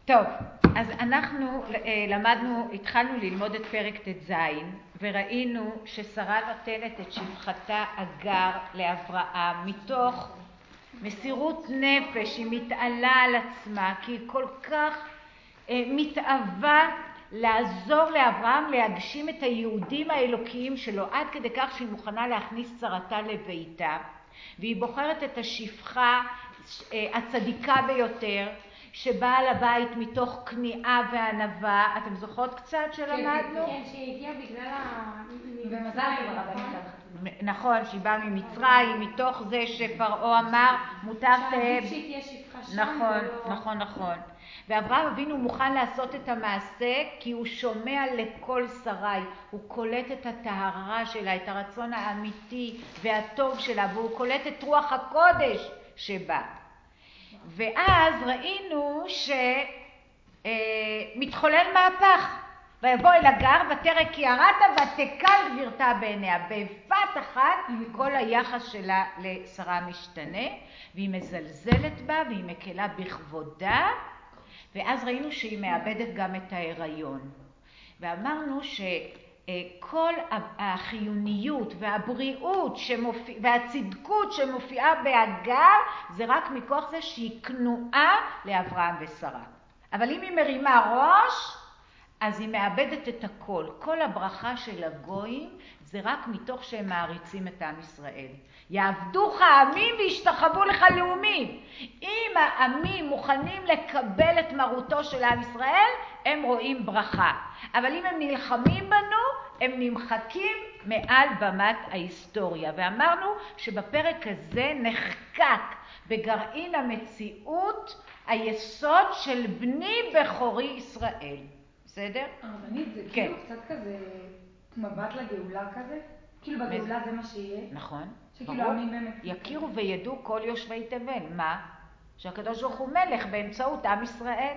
טוב, אז אנחנו התחלנו ללמוד את פרק ט"ז, וראינו ששרה נותנת את שפחתה אגר לאברהם מתוך מסירות נפש. היא מתעלה על עצמה, כי היא כל כך מתאווה לעזור לאברהם להגשים את היהודים האלוקיים שלו, עד כדי כך שהיא מוכנה להכניס צרתה לביתה, והיא בוחרת את השפחה הצדיקה ביותר, שבאה לבית מתוך כניעה וענווה. אתם זוכרות קצת שלמדנו? כן, שהיא הגיעה בגלל ומזל נכון, שהיא באה ממצרים, מתוך זה שפרעה אמר מותר שעדיף שהיא תהיה שפחה שם. נכון. ואברהם אבינו מוכן לעשות את המעשה, כי הוא שומע לקול שרי, הוא קולט את הטהרה שלה, את הרצון האמיתי והטוב שלה, והוא קולט את רוח הקודש שבה. ואז ראינו שמתחולל מהפך. ויבוא אל הגר ותרא כי יראת ותקל גבירתה בעיניה. בבת אחת כל היחס שלה לשרה משתנה, והיא מזלזלת בה והיא מקלה בכבודה, ואז ראינו שהיא מאבדת גם את ההיריון. ואמרנו שכל החיוניות והבריאות והצדקות שמופיעה בהגר זה רק מכוח זה שהיא כנועה לאברהם ושרה. אבל אם היא מרימה ראש, אז היא מאבדת את הכל. כל הברכה של הגויים זה רק מתוך שהם מעריצים את עם ישראל. יעבדוך העמים וישתחוו לך לאומים. אם העמים מוכנים לקבל את מרותו של עם ישראל, הם רואים ברכה. אבל אם הם נלחמים בנו, הם נמחקים מעל במת ההיסטוריה. ואמרנו שבפרק הזה נחקק בגרעין המציאות היסוד של בני בכורי ישראל. בסדר? הרבנית, זה כאילו קצת כזה מבט לגאולה כזה? כאילו בגאולה זה מה שיהיה? נכון. שכאילו העמים באמת יכירו וידעו כל יושבי תבל. מה? שהקדוש ברוך הוא מלך באמצעות עם ישראל.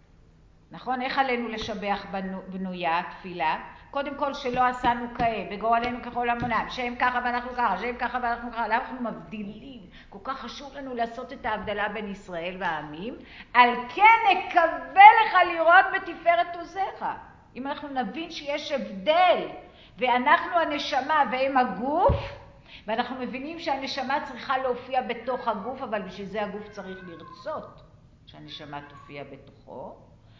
נכון? איך עלינו לשבח בנויה תפילה? קודם כל שלא עשינו כאה, וגורלנו ככל עמונם, שהם ככה ואנחנו ככה, שהם ככה ואנחנו ככה. למה אנחנו מבדילים? כל כך חשוב לנו לעשות את ההבדלה בין ישראל והעמים. על כן נקווה לך לראות בתפארת עוזיך. אם אנחנו נבין שיש הבדל, ואנחנו הנשמה והם הגוף, ואנחנו מבינים שהנשמה צריכה להופיע בתוך הגוף, אבל בשביל זה הגוף צריך לרצות שהנשמה תופיע בתוכו,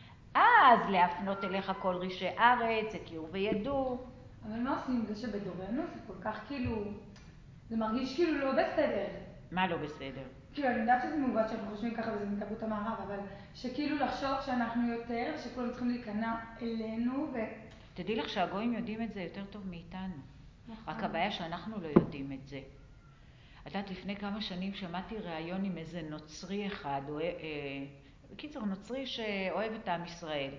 אז להפנות אליך כל רישי ארץ, הכירו וידעו. אבל מה עושים עם זה שבדורנו זה כל כך כאילו, זה מרגיש כאילו לא בסדר. מה לא בסדר? כאילו אני יודעת שזה מעוות שאנחנו חושבים ככה וזה מתרבות המערב, אבל שכאילו לחשוב שאנחנו יותר, שכולם צריכים להיכנע אלינו תדעי לך שהגויים יודעים את זה יותר טוב מאיתנו. רק הבעיה שאנחנו לא יודעים את זה. את יודעת, לפני כמה שנים שמעתי ראיון עם איזה נוצרי אחד, בקיצור נוצרי שאוהב את עם ישראל.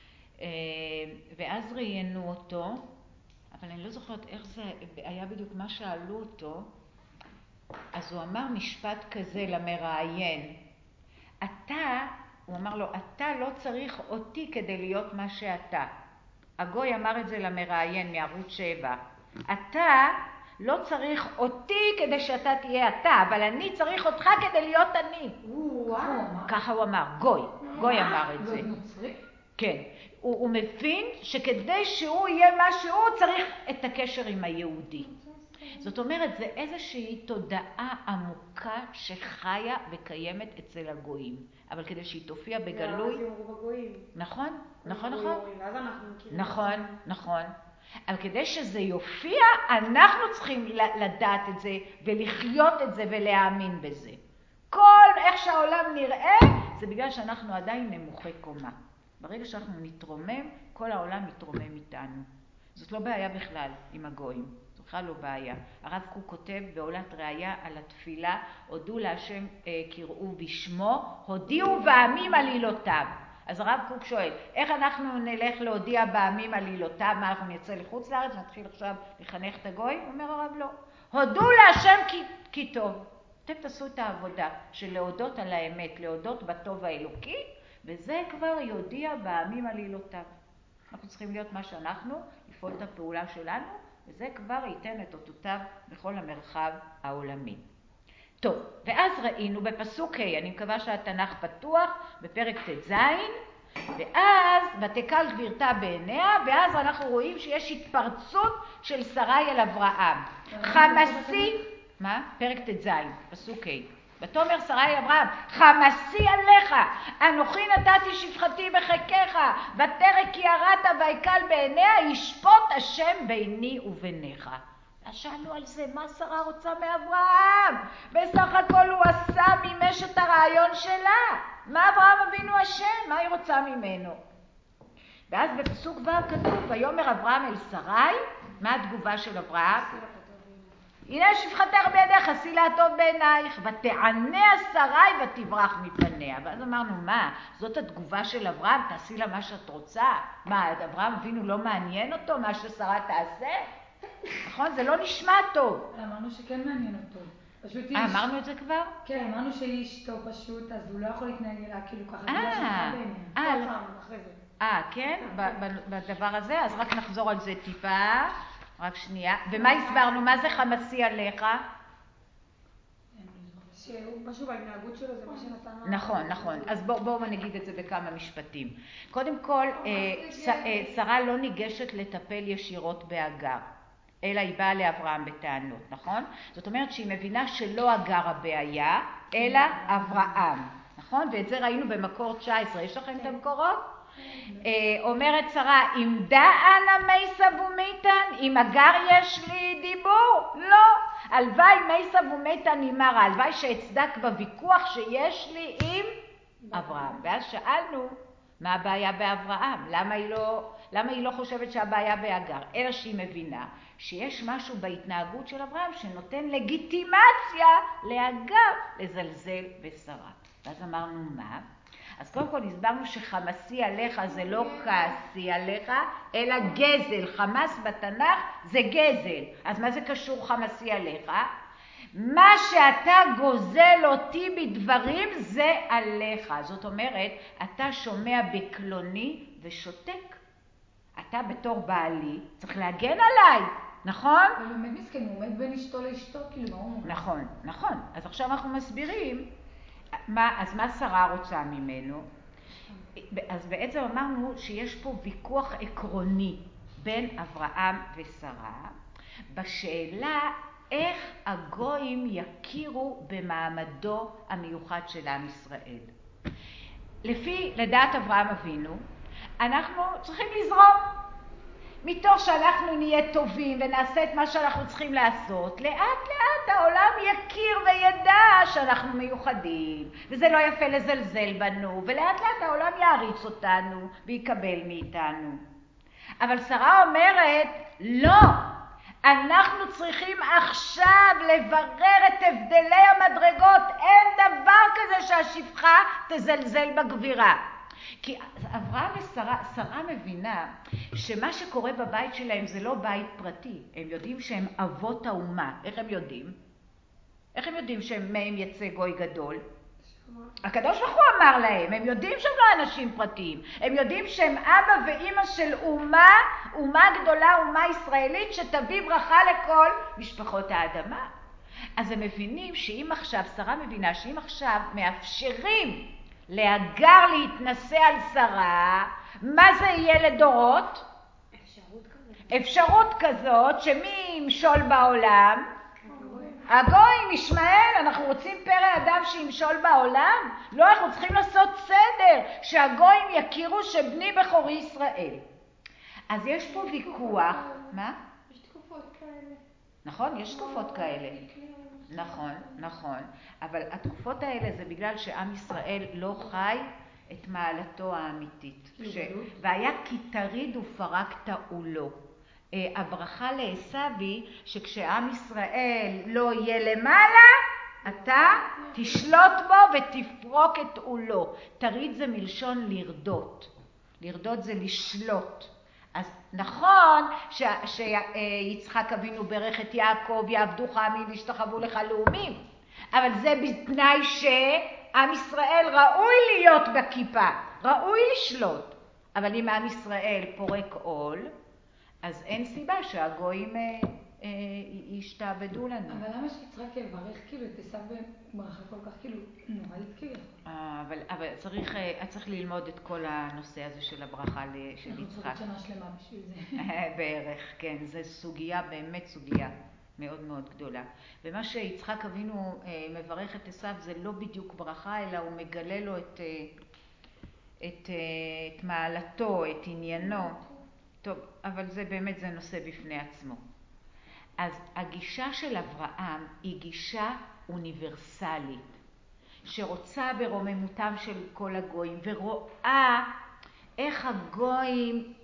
ואז ראיינו אותו, אבל אני לא זוכרת איך זה היה בדיוק מה שאלו אותו. אז הוא אמר משפט כזה למראיין. הוא אמר לו, אתה לא צריך אותי כדי להיות מה שאתה. הגוי אמר את זה למראיין מערוץ 7. אתה לא צריך אותי כדי שאתה תהיה אתה, אבל אני צריך אותך כדי להיות אני. ככה הוא אמר, גוי אמר את זה. כן, הוא מבין שכדי שהוא יהיה מה שהוא צריך את הקשר עם היהודי. זאת אומרת, זה איזושהי תודעה עמוקה שחיה וקיימת אצל הגויים. אבל כדי שהיא תופיע בגלוי... נכון. נכון. אבל כדי שזה יופיע, אנחנו צריכים לדעת את זה ולחיות את זה ולהאמין בזה. כל איך שהעולם נראה, זה בגלל שאנחנו עדיין נמוכי קומה. ברגע שאנחנו נתרומם, כל העולם מתרומם איתנו. זאת לא בעיה בכלל עם הגויים. זאת בכלל לא בעיה. הרב קוק כותב בעולת ראיה על התפילה, הודו להשם קראו בשמו, הודיעו בעמים עלילותיו. אז הרב קוק שואל, איך אנחנו נלך להודיע בעמים עלילותיו? מה, אנחנו נצא לחוץ לארץ ונתחיל עכשיו לחנך את הגוי? אומר הרב לא. הודו להשם כי טוב. אתם תעשו את העבודה של להודות על האמת, להודות בטוב האלוקי, וזה כבר יודיע בעמים עלילותיו. אנחנו צריכים להיות מה שאנחנו, לפעול את הפעולה שלנו, וזה כבר ייתן את אותותיו בכל המרחב העולמי. טוב, ואז ראינו בפסוק ה', אני מקווה שהתנ"ך פתוח, בפרק ט"ז, ואז ותקל גבירתה בעיניה, ואז אנחנו רואים שיש התפרצות של שרי אל אברהם. חמסי, מה? פרק ט"ז, פסוק ה'. ותאמר שרי אברהם, חמסי עליך, אנוכי נתתי שפחתי בחיקך, ותרק כי יראת ויקל בעיניה, ישפוט השם ביני וביניך. שאלנו על זה, מה שרה רוצה מאברהם? בסך הכל הוא עשה, מימש את הרעיון שלה. מה אברהם אבינו השם? מה היא רוצה ממנו? ואז בפסוק ו' כתוב, ויאמר אברהם אל שרי, מה התגובה של אברהם? הנה שפחתך בידך, עשי לה הטוב בעינייך, ותענה שרי ותברח מפניה. ואז אמרנו, מה? זאת התגובה של אברהם? תעשי לה מה שאת רוצה. מה, אברהם אבינו לא מעניין אותו מה ששרה תעשה? נכון? זה לא נשמע טוב. אמרנו שכן מעניין אותו. אמרנו את זה כבר? כן, אמרנו שהיא אשתו פשוט, אז הוא לא יכול להתנהג אליה כאילו ככה. כן? בדבר הזה? אז רק נחזור על זה טיפה. רק שנייה. ומה הסברנו? מה זה חמסי עליך? שהוא משהו בהתנהגות שלו, זה מה שנתן... נכון, נכון. אז בואו נגיד את זה בכמה משפטים. קודם כל, שרה לא ניגשת לטפל ישירות בהגר, אלא היא באה לאברהם בטענות, נכון? זאת אומרת שהיא מבינה שלא הגר הבעיה, אלא אברהם, נכון? ואת זה ראינו במקור 19. יש לכם את המקורות? אומרת שרה, אם דענה מייסב ומיתן, אם הגר יש לי דיבור? לא. הלוואי מייסב ומיתן אימרה, הלוואי שאצדק בוויכוח שיש לי עם אברהם. ואז שאלנו, מה הבעיה באברהם? למה היא לא חושבת שהבעיה בהגר? אלא שהיא מבינה שיש משהו בהתנהגות של אברהם שנותן לגיטימציה להגר לזלזל בשרה. ואז אמרנו מה? אז קודם כל הסברנו שחמסי עליך זה לא כעסי עליך, אלא גזל. חמס בתנ"ך זה גזל. אז מה זה קשור חמסי עליך? מה שאתה גוזל אותי בדברים זה עליך. זאת אומרת, אתה שומע בקלוני ושותק. אתה בתור בעלי צריך להגן עליי, נכון? הוא באמת מסכן, הוא עומד בין אשתו לאשתו, כאילו מה הוא אומר? נכון, נכון. אז עכשיו אנחנו מסבירים. אז מה שרה רוצה ממנו? אז בעצם אמרנו שיש פה ויכוח עקרוני בין אברהם ושרה בשאלה איך הגויים יכירו במעמדו המיוחד של עם ישראל. לפי לדעת אברהם אבינו, אנחנו צריכים לזרום. מתוך שאנחנו נהיה טובים ונעשה את מה שאנחנו צריכים לעשות, לאט לאט העולם יכיר וידע שאנחנו מיוחדים, וזה לא יפה לזלזל בנו, ולאט לאט העולם יעריץ אותנו ויקבל מאיתנו. אבל שרה אומרת, לא, אנחנו צריכים עכשיו לברר את הבדלי המדרגות, אין דבר כזה שהשפחה תזלזל בגבירה. כי אברהם ושרה מבינה שמה שקורה בבית שלהם זה לא בית פרטי. הם יודעים שהם אבות האומה. איך הם יודעים? איך הם יודעים שמהם יצא גוי גדול? הקדוש ברוך הוא אמר להם. הם יודעים שהם לא אנשים פרטיים. הם יודעים שהם אבא ואמא של אומה גדולה, אומה ישראלית שתביא ברכה לכל משפחות האדמה. אז הם מבינים שאם עכשיו, שרה מבינה שאם עכשיו מאפשרים להגר להתנסה על שרה, מה זה יהיה לדורות? אפשרות כזאת שמי ימשול בעולם? הגויים, ישמעאל. אנחנו רוצים פרא אדם שימשול בעולם? לא, אנחנו צריכים לעשות סדר, שהגויים יכירו שבני בכורי ישראל. אז יש פה ויכוח. מה? יש תקופות כאלה. נכון, יש תקופות כאלה. נכון, נכון. אבל התקופות האלה זה בגלל שעם ישראל לא חי את מעלתו האמיתית. והיה כי תריד ופרקת עולו. הברכה לעשו היא שכשעם ישראל לא יהיה למעלה, אתה תשלוט בו ותפרוק את עולו. תריד זה מלשון לרדות. לרדות זה לשלוט. אז נכון שיצחק אבינו ברך את יעקב, יעבדוך עמי וישתחוו לך לאומים, אבל זה בתנאי שעם ישראל ראוי להיות בכיפה, ראוי לשלוט. אבל אם עם ישראל פורק עול, אז אין סיבה שהגויים ישתעבדו לנו. אבל למה שיצחק יברך כאילו את עשיו ברכה כל כך כאילו נוראית כאילו? אבל צריך ללמוד את כל הנושא הזה של הברכה של יצחק. אנחנו צריכים שנה שלמה בשביל זה. בערך, כן. זו סוגיה, באמת סוגיה מאוד מאוד גדולה. ומה שיצחק אבינו מברך את עשיו זה לא בדיוק ברכה, אלא הוא מגלה לו את מעלתו, את עניינו. טוב, אבל זה באמת זה נושא בפני עצמו. אז הגישה של אברהם היא גישה אוניברסלית, שרוצה ברוממותם של כל הגויים, ורואה איך הגויים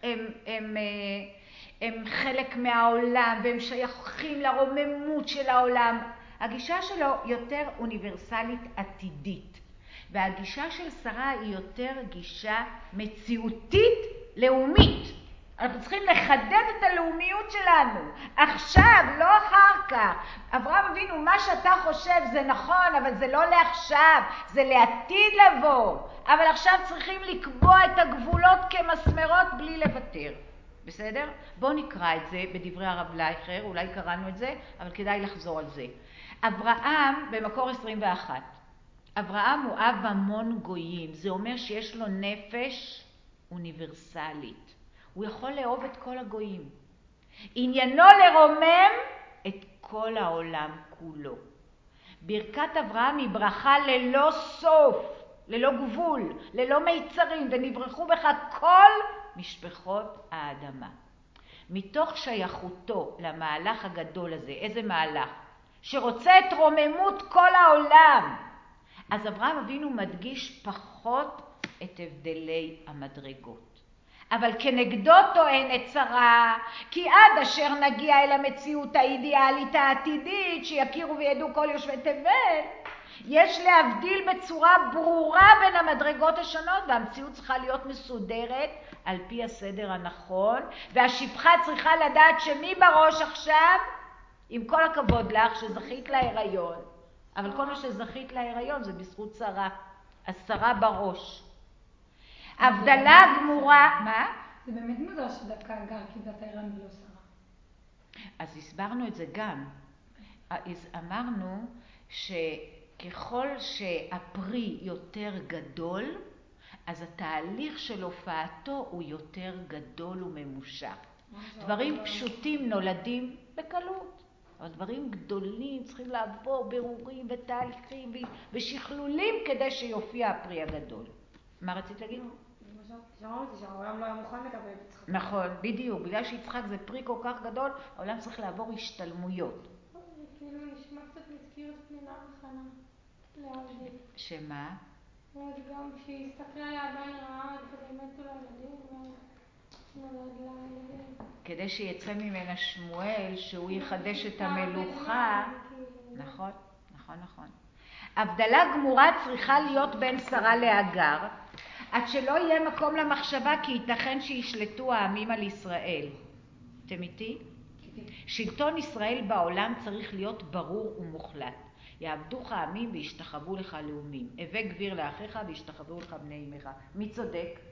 הם חלק מהעולם, והם שייכים לרוממות של העולם. הגישה שלו יותר אוניברסלית עתידית, והגישה של שרה היא יותר גישה מציאותית לאומית. אנחנו צריכים לחדד את הלאומיות שלנו, עכשיו, לא אחר כך. אברהם אבינו, מה שאתה חושב זה נכון, אבל זה לא לעכשיו, זה לעתיד לבוא. אבל עכשיו צריכים לקבוע את הגבולות כמסמרות בלי לוותר. בסדר? בואו נקרא את זה בדברי הרב לייכר, אולי קראנו את זה, אבל כדאי לחזור על זה. אברהם, במקור 21, אברהם הוא אב המון גויים, זה אומר שיש לו נפש אוניברסלית. הוא יכול לאהוב את כל הגויים. עניינו לרומם את כל העולם כולו. ברכת אברהם היא ברכה ללא סוף, ללא גבול, ללא מיצרים, ונברכו בך כל משפחות האדמה. מתוך שייכותו למהלך הגדול הזה, איזה מהלך? שרוצה את רוממות כל העולם. אז אברהם אבינו מדגיש פחות את הבדלי המדרגות. אבל כנגדו טוענת שרה, כי עד אשר נגיע אל המציאות האידיאלית העתידית, שיכירו וידעו כל יושבי תבל, יש להבדיל בצורה ברורה בין המדרגות השונות, והמציאות צריכה להיות מסודרת על פי הסדר הנכון, והשפחה צריכה לדעת שמי בראש עכשיו, עם כל הכבוד לך שזכית להיריון, אבל כל מה שזכית להיריון זה בזכות שרה, אז שרה בראש. הבדלה גמורה, מה? זה באמת מוזר שדווקא הגר קיבלה את ההיריון ולא שרה. אז הסברנו את זה גם. אמרנו שככל שהפרי יותר גדול, אז התהליך של הופעתו הוא יותר גדול וממושך. דברים פשוטים נולדים בקלות, אבל דברים גדולים צריכים לעבור בירורים ותהליכים ושכלולים כדי שיופיע הפרי הגדול. מה רצית להגיד? שאמרתי שהעולם לא היה מוכן לקבל את יצחק. נכון, בדיוק. בגלל שיצחק זה פרי כל כך גדול, העולם צריך לעבור השתלמויות. זה כאילו נשמע קצת מזכיר את פנינה וחנה להבדיל. שמה? גם כשהיא הסתכלה עליה בעין רעה, כדי מתו לילדים ונולד לילדים. כדי שיצא ממנה שמואל, שהוא יחדש את המלוכה. נכון, נכון, נכון. הבדלה גמורה צריכה להיות בין שרה להגר, עד שלא יהיה מקום למחשבה כי ייתכן שישלטו העמים על ישראל. אתם איתי? שלטון ישראל בעולם צריך להיות ברור ומוחלט. יעבדוך העמים וישתחוו לך לאומים. הווה גביר לאחיך וישתחוו לך בני אמך. מי צודק?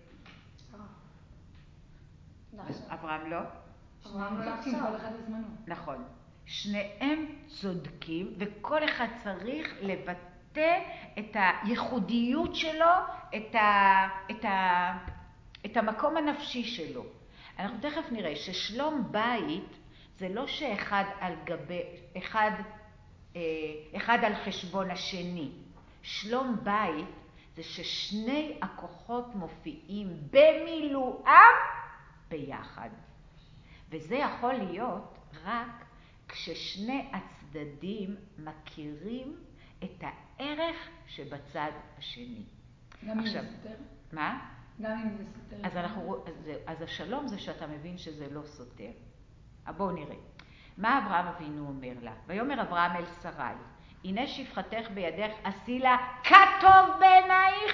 אברהם לא? אברהם לא צודקים, כל אחד בזמנו. נכון. שניהם צודקים, וכל אחד צריך לבטא את הייחודיות שלו, את המקום הנפשי שלו. אנחנו תכף נראה ששלום בית זה לא שאחד על גבי, אחד על חשבון השני. שלום בית זה ששני הכוחות מופיעים במילואם ביחד. וזה יכול להיות רק כששני הצדדים מכירים את הערך שבצד השני. גם אם זה סותר? מה? גם אם זה סותר. אז השלום זה שאתה מבין שזה לא סותר. בואו נראה. מה אברהם אבינו אומר לה? ויאמר אברהם אל שרי, הנה שפחתך בידך, עשי לה כטוב בעינייך.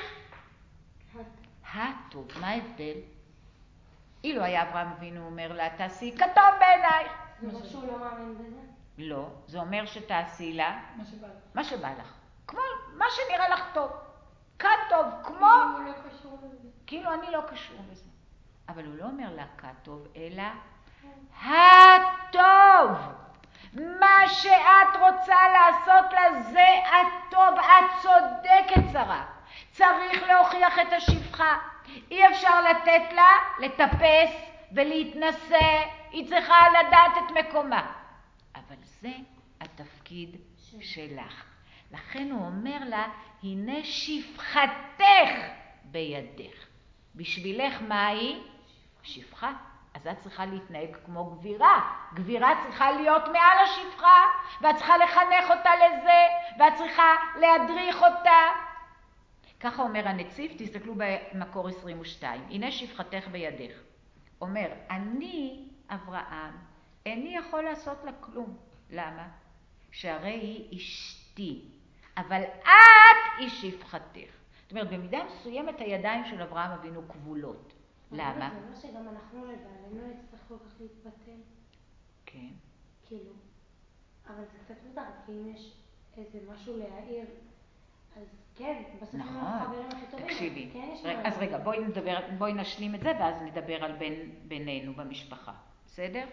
הטוב, מה ההבדל? אילו היה אברהם אבינו אומר לה, תעשי כטוב בעינייך. זה לא שהוא לא מאמין בזה? לא, זה אומר שתעשי לה מה שבא לך. כמו מה שנראה לך טוב. כטוב, כמו... כאילו הוא לא קשור לזה. כאילו אני לא קשור לזה. אבל הוא לא אומר לה כטוב, אלא הטוב. מה שאת רוצה לעשות לה זה הטוב. את צודקת שרה. צריך להוכיח את השפחה. אי אפשר לתת לה לטפס ולהתנסה. היא צריכה לדעת את מקומה. אבל זה התפקיד שלך. לכן הוא אומר לה, הנה שפחתך בידך. בשבילך מה היא? שפחה. אז את צריכה להתנהג כמו גבירה. גבירה צריכה להיות מעל השפחה, ואת צריכה לחנך אותה לזה, ואת צריכה להדריך אותה. ככה אומר הנציב, תסתכלו במקור 22. הנה שפחתך בידך. אומר, אני, אברהם, איני יכול לעשות לה כלום. למה? שהרי היא אשתי, אבל את היא שפחתך. זאת אומרת, במידה מסוימת הידיים של אברהם אבינו כבולות. למה? זה אומר שגם אנחנו לבעלנו נצטרך כל כך להתבטל. כן. כאילו, אבל זה קצת מותר, כי אם יש איזה משהו להעיר, אז כן, בסוף נכון. אנחנו חברים הכי טובים. תקשיבי. כן, אז רגע, בואי נשלים את זה, ואז נדבר על בינינו במשפחה. בסדר?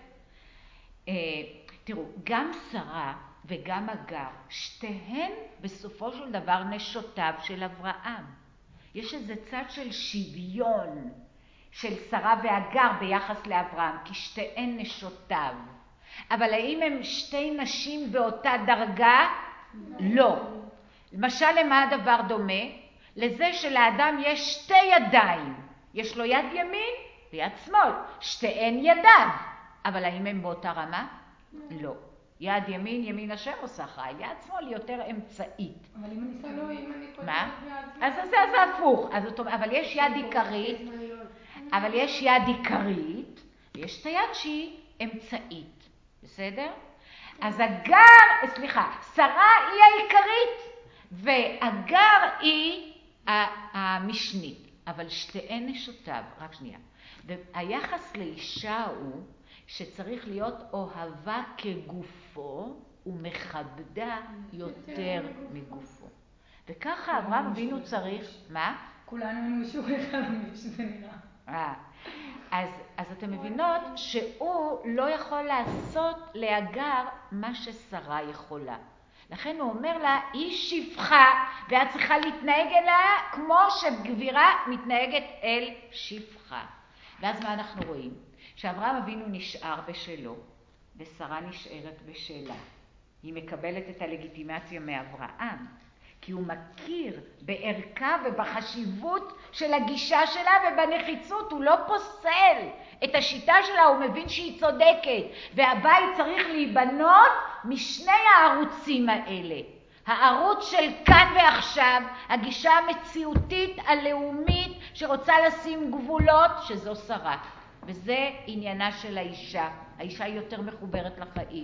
תראו, גם שרה וגם אגר, שתיהן בסופו של דבר נשותיו של אברהם. יש איזה צד של שוויון של שרה ואגר ביחס לאברהם, כי שתיהן נשותיו. אבל האם הם שתי נשים באותה דרגה? לא. למשל, למה הדבר דומה? לזה שלאדם יש שתי ידיים. יש לו יד ימין ויד שמאל. שתיהן ידיו. אבל האם הם באותה רמה? לא. יד ימין, ימין השם עושה חיל. יד שמאל היא יותר אמצעית. אבל אם אני שמה, אם אני כותבת מה? ביד אז זה הפוך. אבל יש יד עיקרית. אבל יש יד עיקרית, ויש את היד שהיא אמצעית. בסדר? אז שרה היא העיקרית, ואגר היא המשנית. אבל שתיהן נשותיו. רק שנייה. והיחס לאישה הוא שצריך להיות אוהבה כגופו ומכבדה יותר מגופו. וככה אברהם אבינו צריך, מה? כולנו היינו אישור אחד שזה נראה. אז אתם מבינות שהוא לא יכול לעשות לאגר מה ששרה יכולה. לכן הוא אומר לה, היא שפחה, ואת צריכה להתנהג אליה כמו שגבירה מתנהגת אל שפחה. ואז מה אנחנו רואים? שאברהם אבינו נשאר בשלו, ושרה נשארת בשלה. היא מקבלת את הלגיטימציה מאברהם, כי הוא מכיר בערכה ובחשיבות של הגישה שלה ובנחיצות. הוא לא פוסל את השיטה שלה, הוא מבין שהיא צודקת. והבית צריך להיבנות משני הערוצים האלה. הערוץ של כאן ועכשיו, הגישה המציאותית הלאומית שרוצה לשים גבולות, שזו שרה. וזה עניינה של האישה. האישה היא יותר מחוברת לחיים.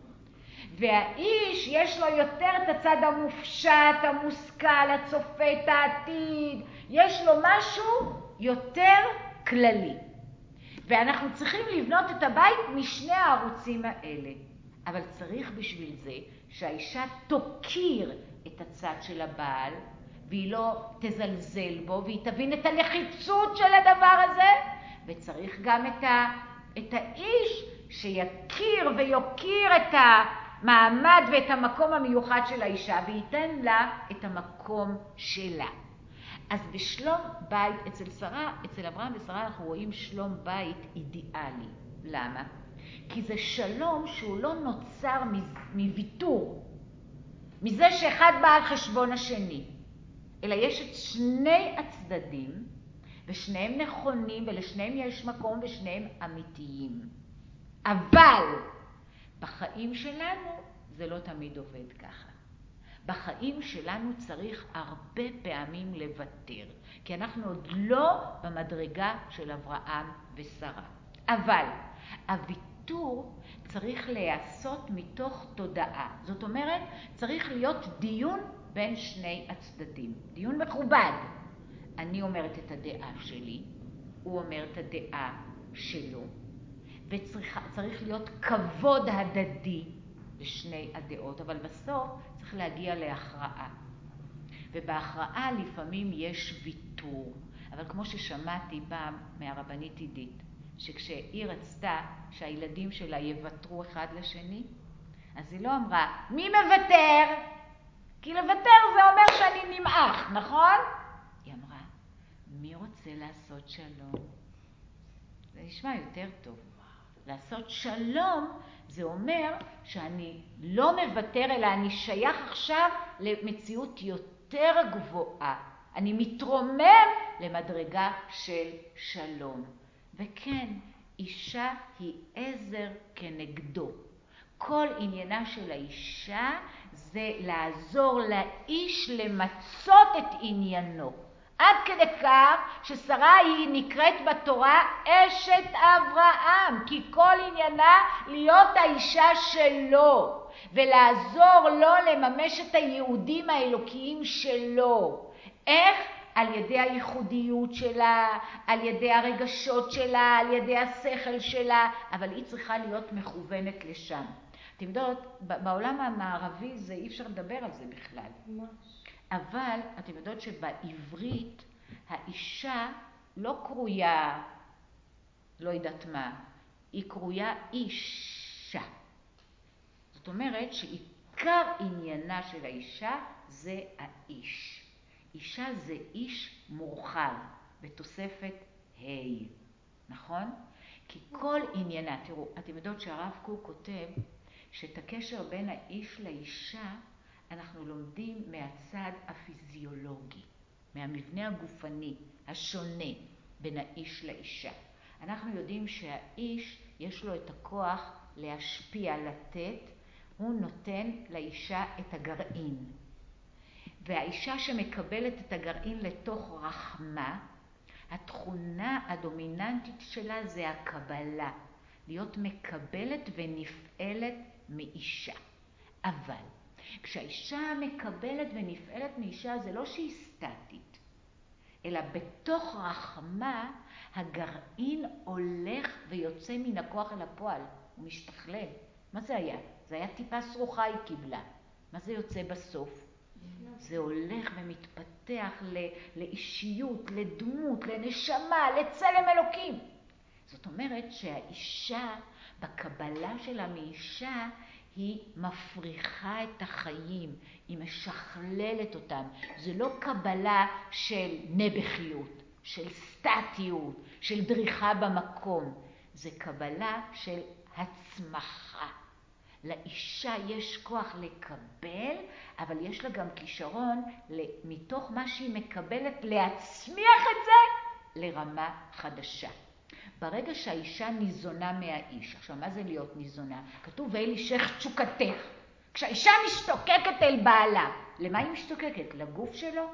והאיש יש לו יותר את הצד המופשט, המושכל, הצופה את העתיד. יש לו משהו יותר כללי. ואנחנו צריכים לבנות את הבית משני הערוצים האלה. אבל צריך בשביל זה שהאישה תוקיר את הצד של הבעל, והיא לא תזלזל בו, והיא תבין את הנחיצות של הדבר הזה. וצריך גם את האיש שיכיר ויוקיר את המעמד ואת המקום המיוחד של האישה, וייתן לה את המקום שלה. אז בשלום בית אצל אברהם ושרה אנחנו רואים שלום בית אידיאלי. למה? כי זה שלום שהוא לא נוצר מוויתור, מזה שאחד בא על חשבון השני, אלא יש את שני הצדדים, ושניהם נכונים, ולשניהם יש מקום, ושניהם אמיתיים. אבל בחיים שלנו זה לא תמיד עובד ככה. בחיים שלנו צריך הרבה פעמים לוותר, כי אנחנו עוד לא במדרגה של אברהם ושרה. אבל הוויתור צריך להיעשות מתוך תודעה. זאת אומרת, צריך להיות דיון בין שני הצדדים. דיון מכובד. אני אומרת את הדעה שלי, הוא אומר את הדעה שלו, וצריך להיות כבוד הדדי לשני הדעות, אבל בסוף צריך להגיע להכרעה. ובהכרעה לפעמים יש ויתור, אבל כמו ששמעתי פעם מהרבנית עידית, שכשהיא רצתה שהילדים שלה יוותרו אחד לשני, אז היא לא אמרה, מי מוותר? כי לוותר זה אומר שאני נמעך, נכון? היא אמרה, מי רוצה לעשות שלום? זה נשמע יותר טוב. לעשות שלום זה אומר שאני לא מוותר, אלא אני שייך עכשיו למציאות יותר גבוהה. אני מתרומם למדרגה של שלום. וכן, אישה היא עזר כנגדו. כל עניינה של האישה זה לעזור לאיש למצות את עניינו. עד כדי כך ששרה היא נקראת בתורה אשת אברהם, כי כל עניינה להיות האישה שלו ולעזור לו לממש את הייעודים האלוקיים שלו. איך? על ידי הייחודיות שלה, על ידי הרגשות שלה, על ידי השכל שלה, אבל היא צריכה להיות מכוונת לשם. אתם יודעות, בעולם המערבי זה אי אפשר לדבר על זה בכלל. ממש. אבל אתם יודעות שבעברית האישה לא קרויה, לא יודעת מה, היא קרויה אישה. זאת אומרת שעיקר עניינה של האישה זה האיש. אישה זה איש מורחב, בתוספת ה', נכון? כי כל עניינה, תראו, אתם יודעות שהרב קוק כותב שאת הקשר בין האיש לאישה אנחנו לומדים מהצד הפיזיולוגי, מהמבנה הגופני השונה בין האיש לאישה. אנחנו יודעים שהאיש יש לו את הכוח להשפיע, לתת, הוא נותן לאישה את הגרעין. והאישה שמקבלת את הגרעין לתוך רחמה, התכונה הדומיננטית שלה זה הקבלה, להיות מקבלת ונפעלת מאישה. אבל כשהאישה מקבלת ונפעלת מאישה זה לא שהיא סטטית, אלא בתוך רחמה הגרעין הולך ויוצא מן הכוח אל הפועל, הוא משתכלל. מה זה היה? זה היה טיפה סרוחה היא קיבלה. מה זה יוצא בסוף? זה הולך ומתפתח לאישיות, לדמות, לנשמה, לצלם אלוקים. זאת אומרת שהאישה בקבלה שלה מאישה היא מפריחה את החיים, היא משכללת אותם. זה לא קבלה של נבחיות, של סטטיות, של דריכה במקום. זה קבלה של הצמחה. לאישה יש כוח לקבל, אבל יש לה גם כישרון מתוך מה שהיא מקבלת להצמיח את זה לרמה חדשה. ברגע שהאישה ניזונה מהאיש, עכשיו מה זה להיות ניזונה? כתוב ואל אישך תשוקתך. כשהאישה משתוקקת אל בעלה, למה היא משתוקקת? לגוף שלו?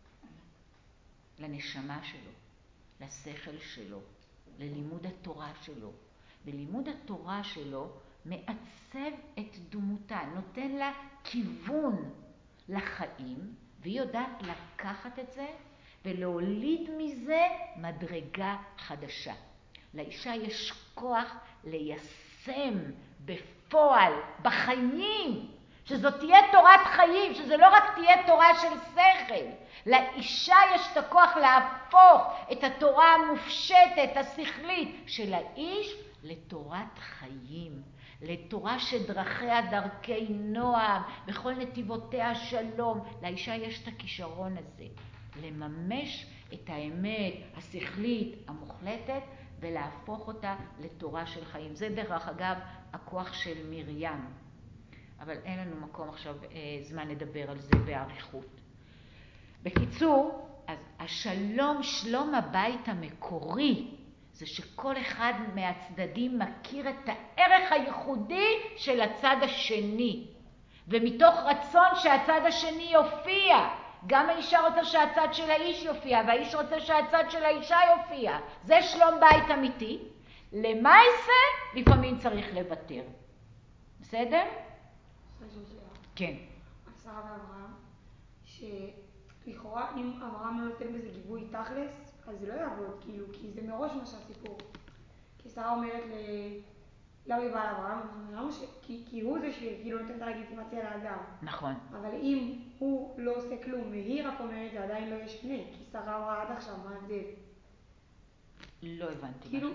לנשמה שלו, לשכל שלו, ללימוד התורה שלו. ולימוד התורה שלו מעצב את דמותה, נותן לה כיוון לחיים, והיא יודעת לקחת את זה ולהוליד מזה מדרגה חדשה. לאישה יש כוח ליישם בפועל, בחיים, שזאת תהיה תורת חיים, שזה לא רק תהיה תורה של שכל. לאישה יש את הכוח להפוך את התורה המופשטת, השכלית של האיש לתורת חיים, לתורה שדרכיה דרכי נועם, בכל נתיבותיה שלום. לאישה יש את הכישרון הזה, לממש את האמת השכלית המוחלטת ולהפוך אותה לתורה של חיים. זה דרך אגב הכוח של מרים. אבל אין לנו מקום עכשיו זמן לדבר על זה באריכות. בקיצור, אז השלום, שלום הבית המקורי, זה שכל אחד מהצדדים מכיר את הערך הייחודי של הצד השני, ומתוך רצון שהצד השני יופיע. גם האישה רוצה שהצד של האיש יופיע, והאיש רוצה שהצד של האישה יופיע. זה שלום בית אמיתי. למעשה לפעמים צריך לוותר. בסדר? כן. שרה ואברהם, שלכאורה אם אברהם לא נותן בזה גיבוי תכלס, אז זה לא יעבוד, כאילו, כי זה מראש מה שהסיפור. כי שרה אומרת למה היא באה לאברהם? כי הוא זה שכאילו נותן את הלגיטימציה לאדם. נכון. אבל אם הוא לא עושה כלום והיא רק אומרת, זה עדיין לא ישנה, כי שרה אמרה עד עכשיו, מה ההבדל? לא הבנתי. כאילו,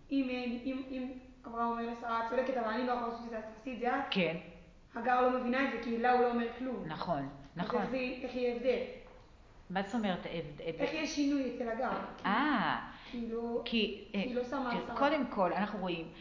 אם אברהם אומר לשרה, את צודקת, אבל אני לא יכולה לעשות את זה, אז תעשי את זה את. כן. הגר לא מבינה את זה, כי לה הוא לא אומר כלום. נכון. אז איך יהיה הבדל? מה זאת אומרת? איך יש שינוי אצל הגר? כי לא שמה על שרה. קודם כל, אנחנו רואים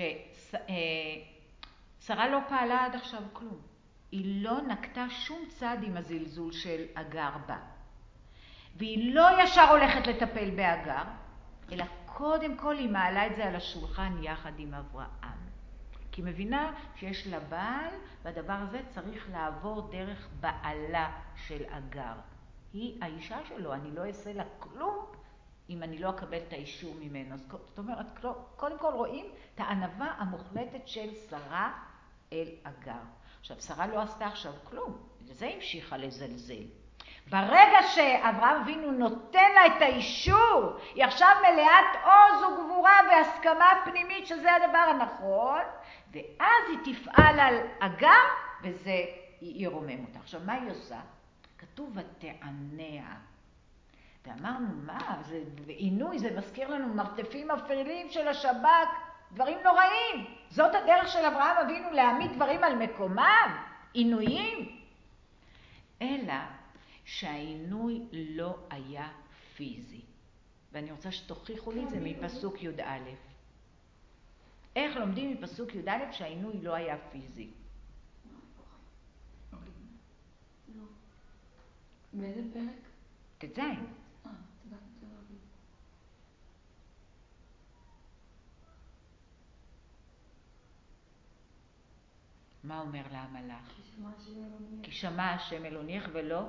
ששרה לא פעלה עד עכשיו כלום. היא לא נקטה שום צעד עם הזלזול של הגר בה. והיא לא ישר הולכת לטפל בהגר, אלא קודם כל היא מעלה את זה על השולחן יחד עם אברהם. כי היא מבינה שיש לה בעל, והדבר הזה צריך לעבור דרך בעלה של הגר. היא האישה שלו, אני לא אעשה לה כלום אם אני לא אקבל את האישור ממנו. זאת אומרת, קודם כל רואים את הענווה המוחלטת של שרה אל הגר. עכשיו, שרה לא עשתה עכשיו כלום, וזה המשיכה לזלזל. ברגע שאברהם אבינו נותן לה את האישור, היא עכשיו מלאת עוז וגבורה והסכמה פנימית שזה הדבר הנכון, ואז היא תפעל על הגר וזה ירומם אותה. עכשיו, מה היא עושה? כתוב ותעניה. ואמרנו, מה? זה עינוי, זה מזכיר לנו מרתפים אפלים של השב"כ, דברים נוראים. זאת הדרך של אברהם אבינו להעמיד דברים על מקומם, עינויים. אלא שהעינוי לא היה פיזי. ואני רוצה שתוכיחו לי את זה מפסוק י"א. איך לומדים מפסוק י"א שהעינוי לא היה פיזי? באיזה פרק? ת"ז. מה אומר לה המלאך? כי שמע השם אלוניך ולא?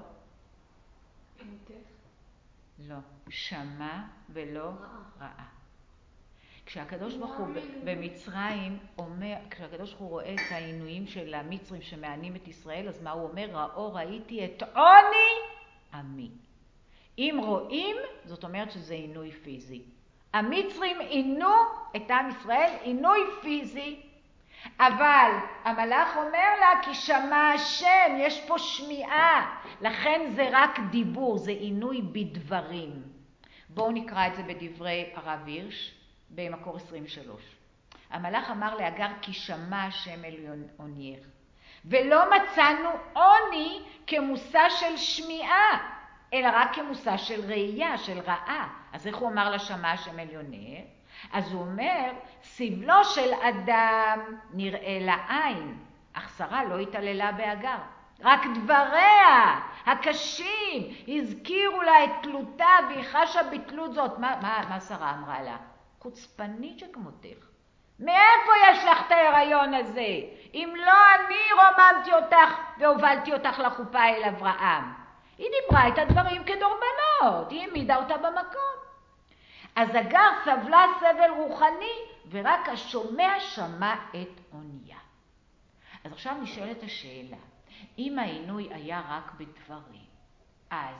לא. שמע ולא ראה. כשהקדוש ברוך הוא במצרים אומר, כשהקדוש ברוך הוא רואה את העינויים של המצרים שמענים את ישראל, אז מה הוא אומר? ראו ראיתי את עוני עמי. אם רואים, זאת אומרת שזה עינוי פיזי. המצרים עינו את עם ישראל, עינוי פיזי, אבל המלאך אומר לה כי שמע השם, יש פה שמיעה, לכן זה רק דיבור, זה עינוי בדברים. בואו נקרא את זה בדברי הרב הירש במקור 23. המלאך אמר להגר כי שמע השם אל עונייך, ולא מצאנו עוני כמושא של שמיעה, אלא רק כמושא של ראייה, של רעה. אז איך הוא אמר לה שמע השם אל עונייך? אז הוא אומר, סבלו של אדם נראה לעין, אך שרה לא התעללה בהגר. רק דבריה הקשים הזכירו לה את תלותה, והיא חשה בתלות זאת. מה שרה אמרה לה? חוצפנית שכמותך. מאיפה יש לך את ההיריון הזה? אם לא אני רוממתי אותך והובלתי אותך לחופה אל אברהם. היא דיברה את הדברים כדורבנות, היא העמידה אותה במקום. אז הגר סבלה סבל רוחני, ורק השומע שמע את עוניה. אז עכשיו נשאלת השאלה, אם העינוי היה רק בדברים, אז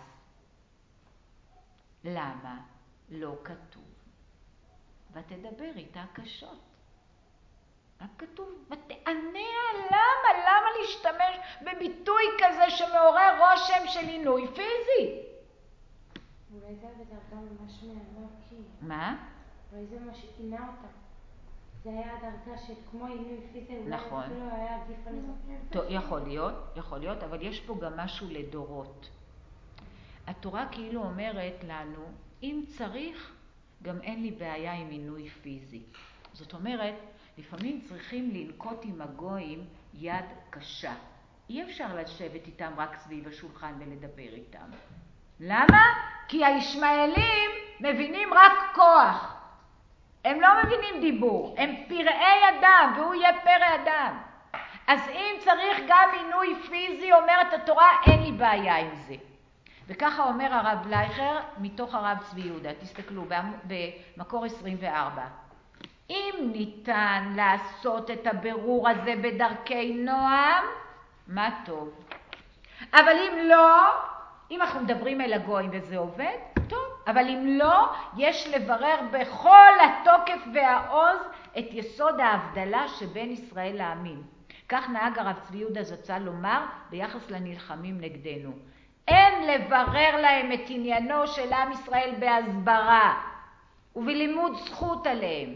למה לא כתוב? ותדבר איתה קשות. רק כתוב, ותעניה, למה להשתמש בביטוי כזה שמעורר רושם של עינוי פיזי? אולי זה בדרגה ממש מעלה, כי... מה? אולי זה מה שעינה אותה. זה היה הדרגה של כמו עינוי פיזי, אולי נכון. אפילו היה עדיף על זה. טוב, יכול להיות, אבל יש פה גם משהו לדורות. התורה כאילו אומרת לנו, אם צריך, גם אין לי בעיה עם עינוי פיזי. זאת אומרת, לפעמים צריכים לנקוט עם הגויים יד קשה. אי אפשר לשבת איתם רק סביב השולחן ולדבר איתם. למה? כי הישמעאלים מבינים רק כוח. הם לא מבינים דיבור, הם פרעי אדם, והוא יהיה פרע אדם. אז אם צריך גם עינוי פיזי, אומרת התורה, אין לי בעיה עם זה. וככה אומר הרב לייכר מתוך הרב צבי יהודה. תסתכלו במקור 24. אם ניתן לעשות את הבירור הזה בדרכי נועם, מה טוב. אבל אם לא, אם אנחנו מדברים אל הגויים וזה עובד, טוב. אבל אם לא, יש לברר בכל התוקף והעוז את יסוד ההבדלה שבין ישראל לעמים. כך נהג הרב צבי יהודה זצ"ל לומר ביחס לנלחמים נגדנו. אין לברר להם את עניינו של עם ישראל בהסברה ובלימוד זכות עליהם,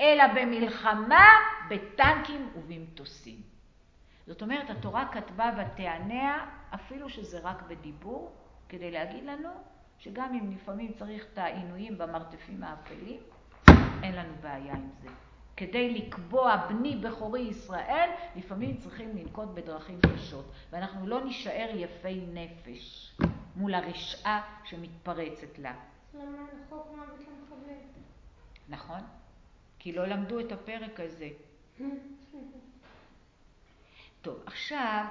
אלא במלחמה, בטנקים ובמטוסים. זאת אומרת, התורה כתבה ותעניה, אפילו שזה רק בדיבור, כדי להגיד לנו שגם אם לפעמים צריך את העינויים במרתפים האפלים, אין לנו בעיה עם זה. כדי לקבוע בני בכורי ישראל, לפעמים צריכים לנקוט בדרכים קשות, ואנחנו לא נשאר יפי נפש מול הרשעה שמתפרצת לה. למה לחוק מוות למחבלים? נכון? כי לא למדו את הפרק הזה. טוב, עכשיו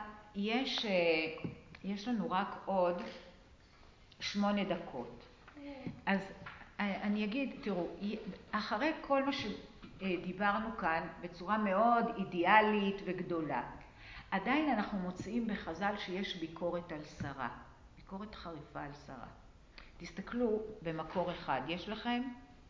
יש לנו רק עוד 8 דקות. אז אני אגיד, תראו, אחרי כל מה שדיברנו כאן בצורה מאוד אידיאלית וגדולה, עדיין אנחנו מוצאים בחז"ל שיש ביקורת על שרה, ביקורת חריפה על שרה. תסתכלו במקור אחד, יש לכם?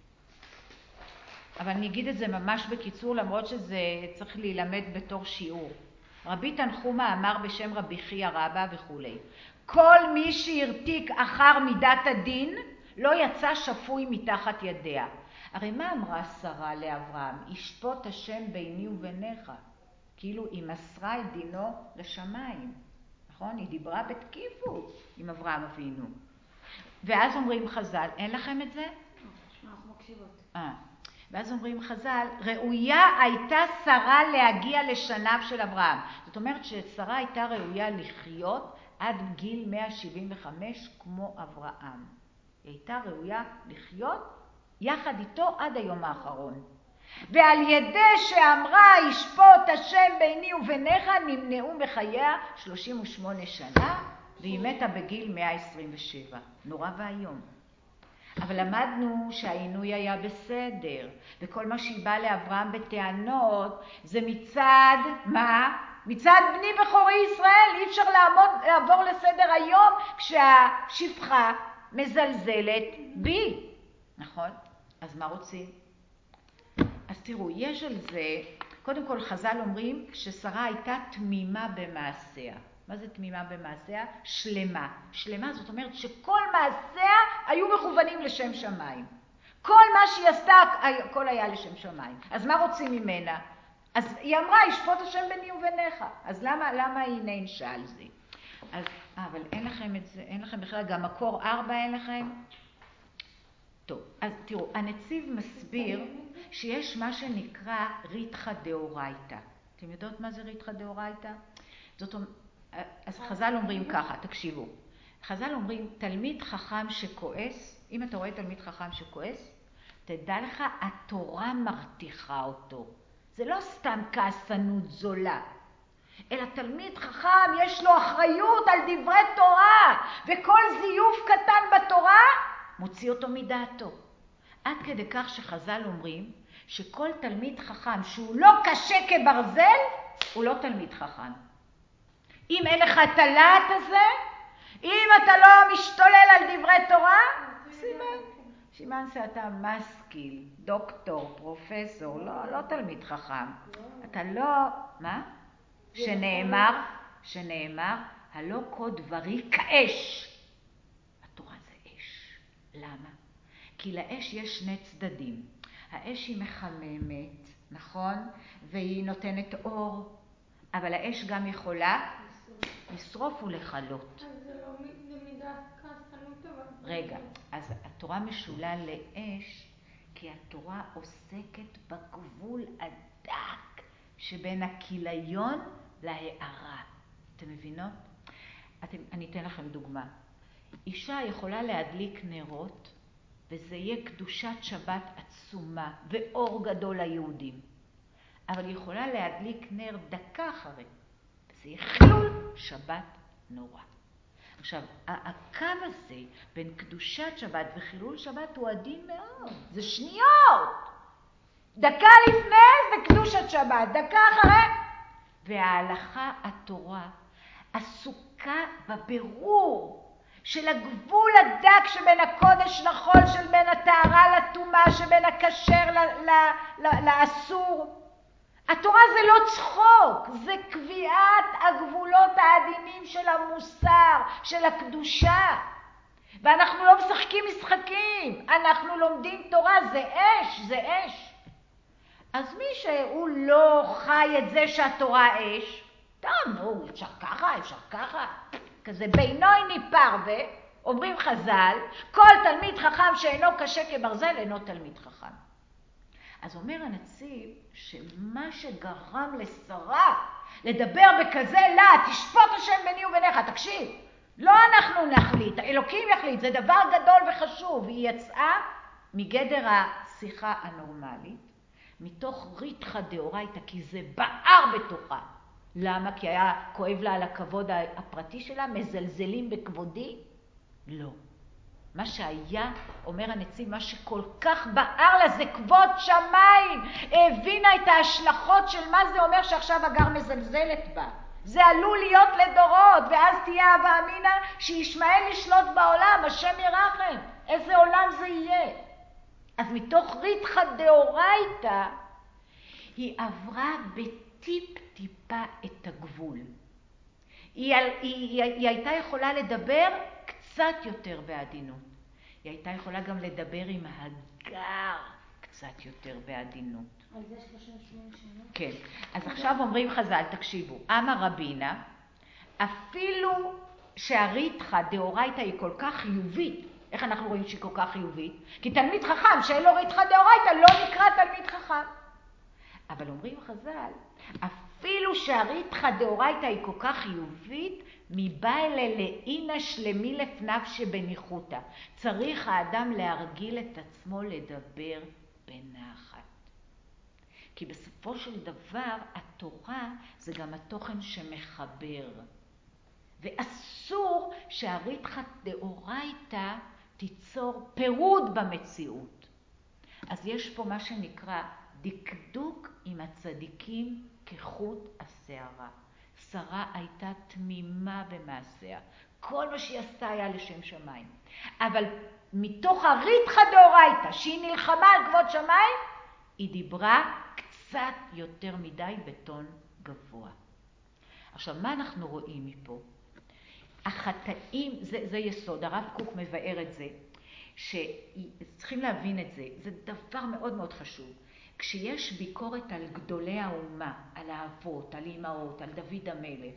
אבל אני אגיד את זה ממש בקיצור, למרות שזה צריך להילמד בתור שיעור. רבי תנחומה אמר בשם רבי חייא רבא וכו'. כל מי שהרתיק אחר מידת הדין, לא יצא שפוי מתחת ידיה. הרי מה אמרה שרה לאברהם? ישפוט השם ביני וביניך. כאילו היא מסרה את דינו לשמיים. נכון? היא דיברה בתקיפות עם אברהם אבינו. ואז אומרים חז"ל, אין לכם את זה? אנחנו מקשיבות. ואז אומרים חז"ל, ראויה הייתה שרה להגיע לשניו של אברהם. זאת אומרת ששרה הייתה ראויה לחיות עד גיל 175 כמו אברהם. היא הייתה ראויה לחיות יחד איתו עד היום האחרון. ועל ידי שאמרה ישפוט השם ביני וביניך נמנעו מחייה 38 שנה, והיא מתה בגיל 127. נורא והיום. אבל למדנו שהעינוי היה בסדר, וכל מה שהיא באה לאברהם בטענות זה מצד, מה? מצד בני בכורי ישראל. אי אפשר לעבור לסדר היום כשהשפחה מזלזלת בי. נכון? אז מה רוצים? אז תראו, יש על זה, קודם כל חז"ל אומרים ששרה הייתה תמימה במעשיה. מה זה תמימה במעשיה? שלמה. שלמה זאת אומרת שכל מעשיה היו מכוונים לשם שמיים. כל מה שהיא עשתה, הכל היה לשם שמיים. אז מה רוצים ממנה? אז היא אמרה, ישפוט השם ביני וביניך. אז למה היא נענשה על זה? אז, אבל אין לכם את זה, אין לכם בכלל, גם מקור 4 אין לכם? טוב, אז תראו, הנציב מסביר שיש מה שנקרא ריתחא דאורייתא. אתם יודעות מה זה ריתחא דאורייתא? זאת אומרת, אז חז"ל אומרים ככה, תקשיבו. חז"ל אומרים, תלמיד חכם שכועס, אם אתה רואה תלמיד חכם שכועס, תדע לך, התורה מרתיחה אותו. זה לא סתם כעסנות זולה, אלא תלמיד חכם יש לו אחריות על דברי תורה, וכל זיוף קטן בתורה מוציא אותו מדעתו. עד כדי כך שחז"ל אומרים שכל תלמיד חכם שהוא לא קשה כברזל, הוא לא תלמיד חכם. אם אין לך את הלהט הזה, אם אתה לא משתולל על דברי תורה, סימן שאתה משכיל, דוקטור, פרופסור, לא תלמיד חכם. אתה לא, מה? שנאמר, הלא כה דברי כאש. התורה זה אש. למה? כי לאש יש 2 צדדים. האש היא מחממת, נכון? והיא נותנת אור, אבל האש גם יכולה לשרוף ולחלות. אז זה לא מידת כעסנות אבל... רגע, אז התורה משולה לאש, כי התורה עוסקת בגבול הדק שבין הכיליון להארה. אתם מבינות? אני אתן לכם דוגמה. אישה יכולה להדליק נרות, וזה יהיה קדושת שבת עצומה ואור גדול ליהודים. אבל היא יכולה להדליק נר דקה אחרי. זה יהיה חילול שבת נורא. עכשיו, הקו הזה בין קדושת שבת וחילול שבת הוא עדין מאוד. זה שניות. דקה לפני זה קדושת שבת, דקה אחרי. וההלכה, התורה, עסוקה בבירור של הגבול הדק שבין הקודש לחול, של בין הטהרה לטומאה, שבין הכשר לאסור. התורה זה לא צחוק, זה קביעת הגבולות העדינים של המוסר, של הקדושה. ואנחנו לא משחקים משחקים, אנחנו לומדים תורה, זה אש, זה אש. אז מי שהוא לא חי את זה שהתורה אש, טוב, נו, אפשר ככה, כזה בינוי פרווה, אומרים חז"ל, כל תלמיד חכם שאינו קשה כברזל אינו תלמיד חכם. אז אומר הנציב שמה שגרם לשרה לדבר בכזה להט, תשפוט השם ביני וביניך, תקשיב, לא אנחנו נחליט, אלוקים יחליט, זה דבר גדול וחשוב. היא יצאה מגדר השיחה הנורמלית, מתוך ריתחא דאורייתא, כי זה בער בתוכה. למה? כי היה כואב לה על הכבוד הפרטי שלה, מזלזלים בכבודי? לא. מה שהיה, אומר הנציב, מה שכל כך בער לה זה כבוד שמיים. הבינה את ההשלכות של מה זה אומר שעכשיו הגר מזלזלת בה. זה עלול להיות לדורות, ואז תהיה אבא אמינה שישמעאל לשלוט בעולם, השם ירחם. איזה עולם זה יהיה? אז מתוך ריתחא דאורייתא, היא עברה בטיפ-טיפה את הגבול. היא הייתה יכולה לדבר קצת יותר בעדינות. היא הייתה יכולה גם לדבר עם הגר קצת יותר בעדינות. על זה 38 שנה? כן. אז עכשיו אומרים חז"ל, תקשיבו, אמר רבינה, אפילו שהריתחא דאורייתא היא כל כך חיובית, איך אנחנו רואים שהיא כל כך חיובית? כי תלמיד חכם שאין לו ריתחא דאורייתא לא נקרא תלמיד חכם. אבל אומרים חז"ל, אפילו שהריתחא דאורייתא היא כל כך חיובית, מבעלה לאינה שלמי לפניו שבניחותא. צריך האדם להרגיל את עצמו לדבר בנחת. כי בסופו של דבר התורה זה גם התוכן שמחבר. ואסור שהריתחא דאורייתא תיצור פירוד במציאות. אז יש פה מה שנקרא דקדוק עם הצדיקים כחוט השערה. שרה הייתה תמימה במעשיה. כל מה שהיא עשתה היה לשם שמיים. אבל מתוך הריתחא דאורייתא, שהיא נלחמה על כבוד שמיים, היא דיברה קצת יותר מדי בטון גבוה. עכשיו, מה אנחנו רואים מפה? החטאים, זה יסוד, הרב קוק מבאר את זה, שצריכים להבין את זה, זה דבר מאוד מאוד חשוב. כשיש ביקורת על גדולי האומה, על האבות, על אמהות, על דוד המלך,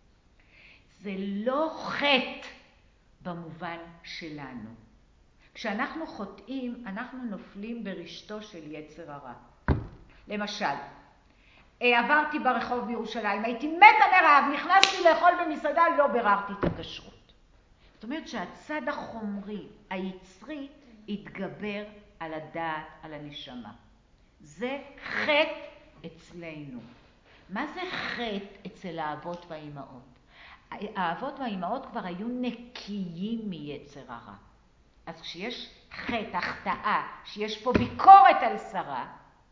זה לא חטא במובן שלנו. כשאנחנו חוטאים, אנחנו נופלים ברשתו של יצר הרע. למשל, עברתי ברחוב בירושלים, הייתי מתה מרעב, נכנסתי לאכול במסעדה, לא ביררתי את הכשרות. זאת אומרת שהצד החומרי, היצרי, התגבר על הדעת, על הנשמה. זה חטא אצלנו. מה זה חטא אצל האבות והאימהות? האבות והאימהות כבר היו נקיים מיצר הרע. אז כשיש חטא, החטאה, שיש פה ביקורת על שרה,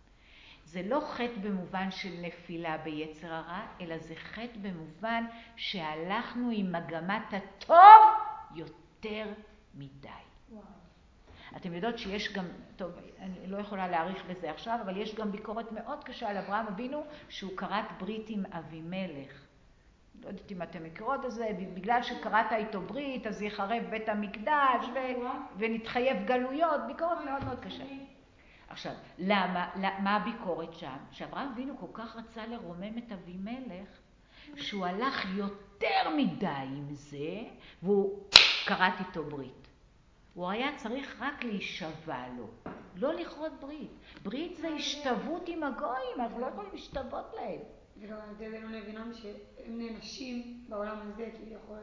זה לא חטא במובן של נפילה ביצר הרע, אלא זה חטא במובן שהלכנו עם מגמת הטוב יותר מדי. וואו. אתם יודעות שיש גם, טוב, אני לא יכולה להעריך בזה עכשיו, אבל יש גם ביקורת מאוד קשה על אברהם אבינו, שהוא כרת ברית עם אבימלך. לא יודעת אם אתם מכירות את זה, בגלל שקראת איתו ברית, אז יחרב בית המקדש, ונתחייב גלויות, ביקורת מאוד מאוד קשה. עכשיו, למה? מה הביקורת שם? שאברהם אבינו כל כך רצה לרומם את אבימלך, שהוא הלך יותר מדי עם זה, והוא כרת איתו ברית. הוא היה צריך רק להישבע לו, לא לכרות ברית. ברית זה השתוות עם הגויים, אנחנו לא יכולים להשתוות להם. וגם ההבדל בינו לבינם שהם נענשים בעולם הזה, כביכול.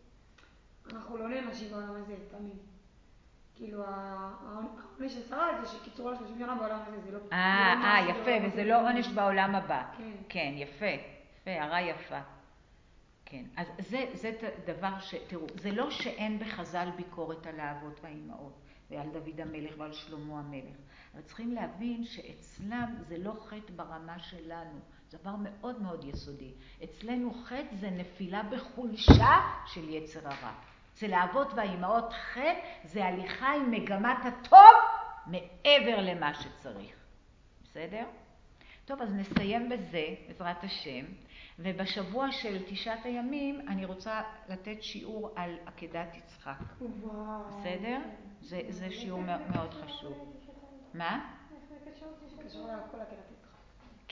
אנחנו לא נענשים בעולם הזה, תמיד. כאילו, העונש של שרה זה שקיצרו לה 30 שנה בעולם הזה, זה לא... יפה, וזה לא עונש בעולם הבא. כן, יפה, הערה יפה. כן, אז זה דבר תראו, זה לא שאין בחז"ל ביקורת על האבות והאימהות, ועל דוד המלך ועל שלמה המלך, אבל צריכים להבין שאצלם זה לא חטא ברמה שלנו, זה דבר מאוד מאוד יסודי. אצלנו חטא זה נפילה בחולשה של יצר הרע. אצל האבות והאימהות חטא זה הליכה עם מגמת הטוב מעבר למה שצריך. בסדר? טוב, אז נסיים בזה, בעזרת השם, ובשבוע של 9 הימים אני רוצה לתת שיעור על עקדת יצחק. בסדר? זה שיעור מאוד חשוב. מה? קשור לכל עקדת יצחק.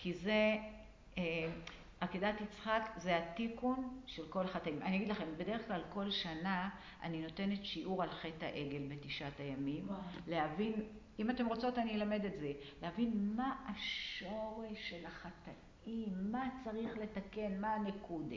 כי זה, עקדת יצחק זה התיקון של כל החטאים. אני אגיד לכם, בדרך כלל כל שנה אני נותנת שיעור על חטא העגל בתשעת הימים, להבין, אם אתם רוצות אני אלמד את זה, להבין מה השורש של החטאים, מה צריך לתקן, מה הנקודה.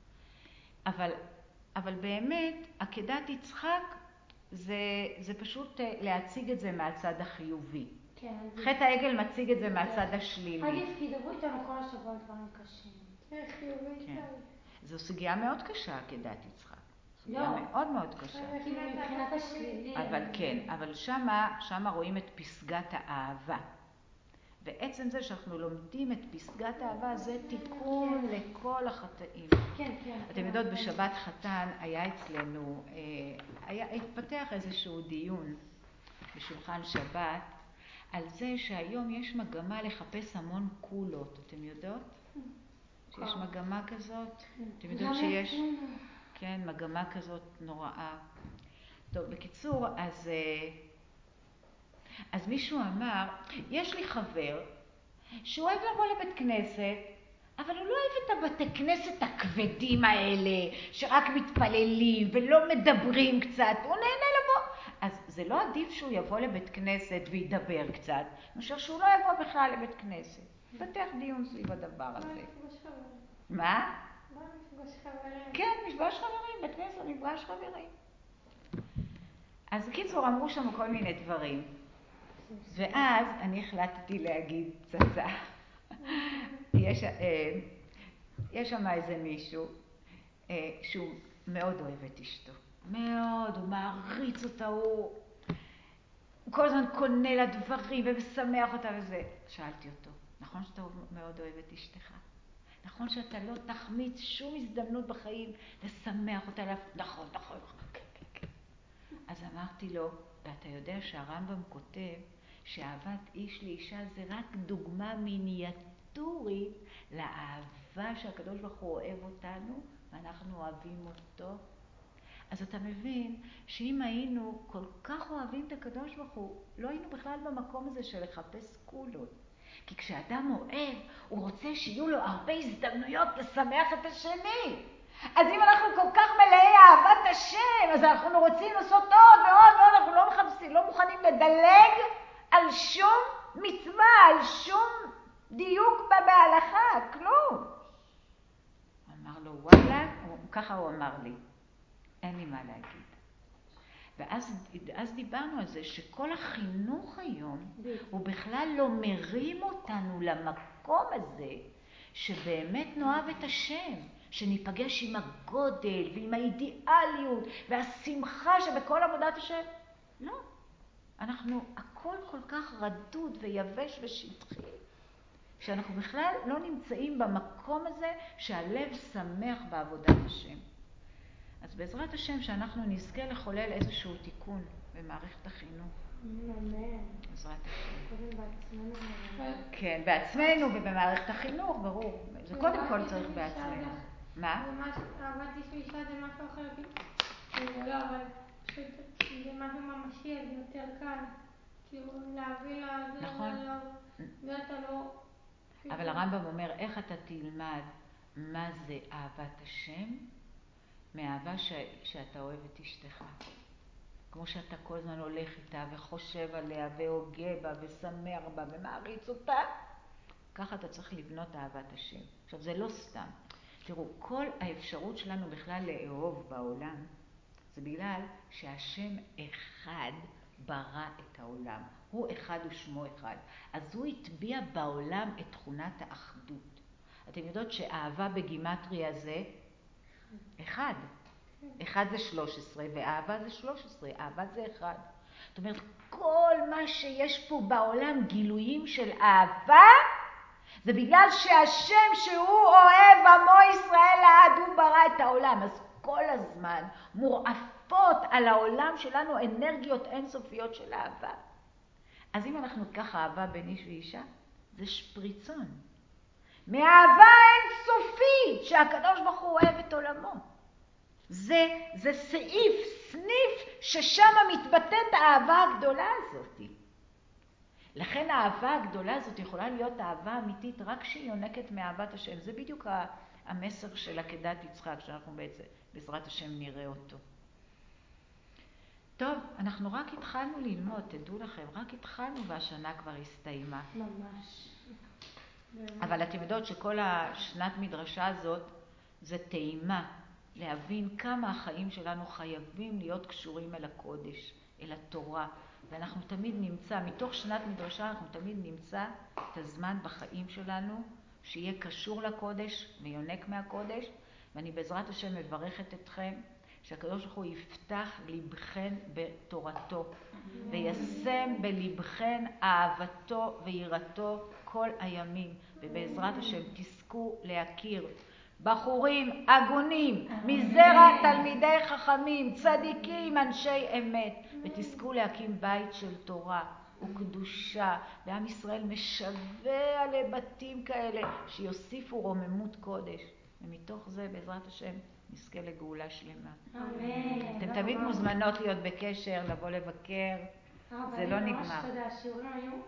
אבל באמת, עקדת יצחק זה פשוט להציג את זה מהצד החיובי. כן, חטא העגל מציג את זה מהצד השלילי. עדיף, כי דברו איתנו כל השבוע דברים קשים. כן, חיובי. כן. זו סוגיה מאוד קשה, עקדת יצחק. סוגיה מאוד מאוד קשה. מבחינת השלילי. אבל כן, אבל שמה רואים את פסגת האהבה. ועצם זה שאנחנו לומדים את פסגת האהבה, זה תיקון לכל החטאים. כן, כן. אתם יודעות, בשבת חתן היה אצלנו, התפתח איזשהו דיון בשולחן שבת, על זה שהיום יש מגמה לחפש המון קולות. אתם יודעות? שיש מגמה כזאת? אתם יודעות שיש? כן, מגמה כזאת נוראה. טוב, בקיצור, אז מישהו אמר, יש לי חבר שהוא אוהב לבוא לבית כנסת, אבל הוא לא אוהב את הבתי כנסת הכבדים האלה, שרק מתפללים ולא מדברים קצת, הוא נהנה לבוא. אז זה לא עדיף שהוא יבוא לבית כנסת וידבר קצת, מאשר שהוא לא יבוא בכלל לבית כנסת. פתח דיון סביב הדבר הזה. מה? כן, מפגש חברים, בית כנסת מפגש חברים. אז בקיצור אמרו שם כל מיני דברים. ואז אני החלטתי להגיד פצצה. יש שם איזה מישהו שהוא מאוד אוהב את אשתו. מאוד, הוא מעריץ אותה, הוא כל הזמן קונה לה דברים ומשמח אותה וזה. שאלתי אותו, נכון שאתה מאוד אוהב את אשתך? נכון שאתה לא תחמיץ שום הזדמנות בחיים לשמח אותה? נכון, נכון, כן, כן, כן. אז אמרתי לו, ואתה יודע שהרמב"ם כותב שאהבת איש לאישה זה רק דוגמה מיניאטורית לאהבה שהקדוש ברוך הוא אוהב אותנו ואנחנו אוהבים אותו. אז אתה מבין שאם היינו כל כך אוהבים את הקדוש ברוך הוא, לא היינו בכלל במקום הזה של לחפש קולות. כי כשאדם אוהב, הוא רוצה שיהיו לו הרבה הזדמנויות לשמח את השני. אז אם אנחנו כל כך מלאי אהבת השם, אז אנחנו רוצים לעשות עוד ועוד ועוד, אנחנו לא מחפשים, לא מוכנים לדלג על שום מצווה, על שום דיוק בהלכה, כלום. אמר לו, וואלה, ככה הוא אמר לי, אין לי מה להגיד. ואז דיברנו על זה שכל החינוך היום הוא בכלל לא מרים אותנו למקום הזה שבאמת נאהב את השם, שניפגש עם הגודל ועם האידיאליות והשמחה שבכל עבודת השם. לא. הכל כל כך רדוד ויבש ושטחי, שאנחנו בכלל לא נמצאים במקום הזה שהלב שמח בעבודת השם. אז בעזרת השם שאנחנו נזכה לחולל איזשהו תיקון במערכת החינוך. אמן. בעזרת השם. קודם בעצמנו. כן, בעצמנו ובמערכת החינוך, ברור. זה קודם כל צריך בעצמנו. מה? אהבת איש ואישה זה משהו אחר, זה לא, אבל פשוט זה משהו ממשי, אז יותר קל. כאילו להביא לה, נכון. ואתה לא... אבל הרמב"ם אומר, איך אתה תלמד מה זה אהבת השם? מאהבה שאתה אוהב את אשתך. כמו שאתה כל הזמן הולך איתה וחושב עליה והוגה בה ושמח בה ומעריץ אותה, ככה אתה צריך לבנות אהבת השם. עכשיו זה לא סתם. תראו, כל האפשרות שלנו בכלל לאהוב בעולם, זה בגלל שהשם אחד ברא את העולם. הוא אחד ושמו אחד. אז הוא הטביע בעולם את תכונת האחדות. אתם יודעות שאהבה בגימטריה זה אחד. אחד זה 13 ואהבה זה 13. אהבה זה אחד. זאת אומרת, כל מה שיש פה בעולם גילויים של אהבה, זה בגלל שהשם שהוא אוהב עמו ישראל לעד, הוא ברא את העולם. אז כל הזמן מורעפות על העולם שלנו אנרגיות אינסופיות של אהבה. אז אם אנחנו ככה אהבה בין איש ואישה, זה שפריצון. מאהבה אינסופית שהקדוש ברוך הוא אוהב את עולמו. זה סעיף, סניף, ששם מתבטאת האהבה הגדולה הזאת. לכן האהבה הגדולה הזאת יכולה להיות אהבה אמיתית רק כשהיא יונקת מאהבת השם. זה בדיוק המסר של עקדת יצחק, שאנחנו בעזרת השם נראה אותו. טוב, אנחנו רק התחלנו ללמוד, תדעו לכם, רק התחלנו והשנה כבר הסתיימה. ממש. אבל אתם יודעות שכל השנת מדרשה הזאת זה טעימה, להבין כמה החיים שלנו חייבים להיות קשורים אל הקודש, אל התורה. ואנחנו תמיד נמצא, מתוך שנת מדרשה אנחנו תמיד נמצא את הזמן בחיים שלנו שיהיה קשור לקודש ויונק מהקודש. ואני בעזרת השם מברכת אתכם שהקדוש ברוך הוא יפתח ליבכן בתורתו וישם בליבכן אהבתו ויראתו כל הימים, ובעזרת השם תזכו להכיר בחורים הגונים מזרע תלמידי חכמים צדיקים אנשי אמת, ותזכו להקים בית של תורה וקדושה, ועם ישראל משווה לבתים כאלה שיוסיפו רוממות קודש, ומתוך זה בעזרת השם נזכה לגאולה שלמה. אמן. אתם תמיד מוזמנות להיות בקשר, לבוא לבקר, זה לא נגמר. ממש תודה, השיעורים היו